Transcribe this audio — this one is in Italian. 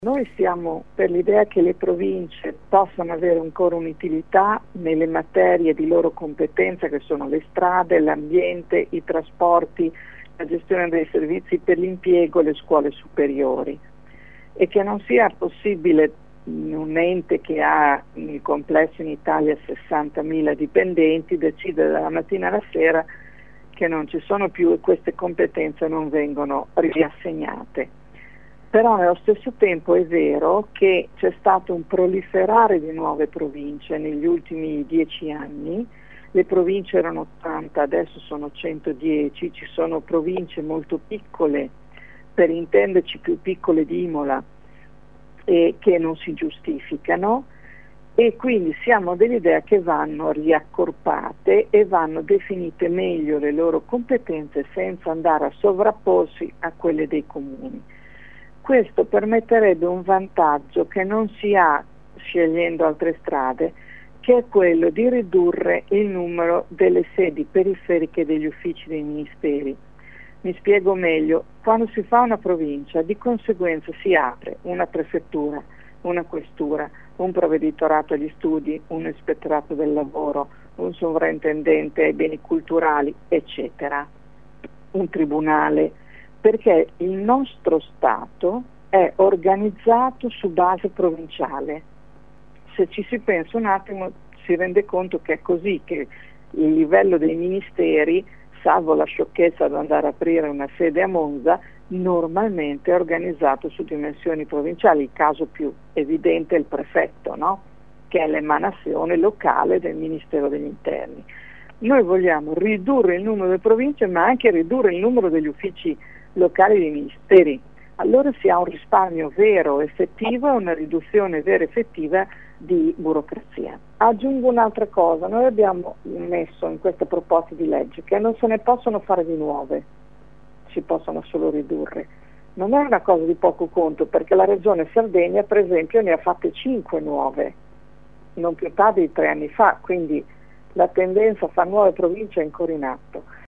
Noi siamo per l'idea che le province possano avere ancora un'utilità nelle materie di loro competenza, che sono le strade, l'ambiente, i trasporti, la gestione dei servizi per l'impiego, le scuole superiori, e che non sia possibile un ente che ha nel complesso in Italia 60.000 dipendenti decidere dalla mattina alla sera che non ci sono più e queste competenze non vengono riassegnate. Però nello stesso tempo è vero che c'è stato un proliferare di nuove province negli ultimi 10 anni. Le province erano 80, adesso sono 110, ci sono province molto piccole, per intenderci più piccole di Imola, che non si giustificano, e quindi siamo dell'idea che vanno riaccorpate e vanno definite meglio le loro competenze senza andare a sovrapporsi a quelle dei comuni. Questo permetterebbe un vantaggio che non si ha scegliendo altre strade, che è quello di ridurre il numero delle sedi periferiche degli uffici dei ministeri. Mi spiego meglio: quando si fa una provincia, di conseguenza si apre una prefettura, una questura, un provveditorato agli studi, un ispettorato del lavoro, un sovrintendente ai beni culturali, eccetera, un tribunale, perché il nostro Stato è organizzato su base provinciale. Se ci si pensa un attimo si rende conto che è così, che il livello dei ministeri, salvo la sciocchezza di andare a aprire una sede a Monza, normalmente è organizzato su dimensioni provinciali. Il caso più evidente è il prefetto, no? Che è l'emanazione locale del Ministero degli Interni. Noi vogliamo ridurre il numero delle province, ma anche ridurre il numero degli uffici locali dei ministeri. Allora si ha un risparmio vero, effettivo, e una riduzione vera e effettiva di burocrazia. Aggiungo un'altra cosa: noi abbiamo messo in questa proposta di legge che non se ne possono fare di nuove, si possono solo ridurre. Non è una cosa di poco conto, perché la regione Sardegna per esempio ne ha fatte 5 nuove, non più tardi di 3 anni fa, quindi la tendenza a fare nuove province è ancora in atto.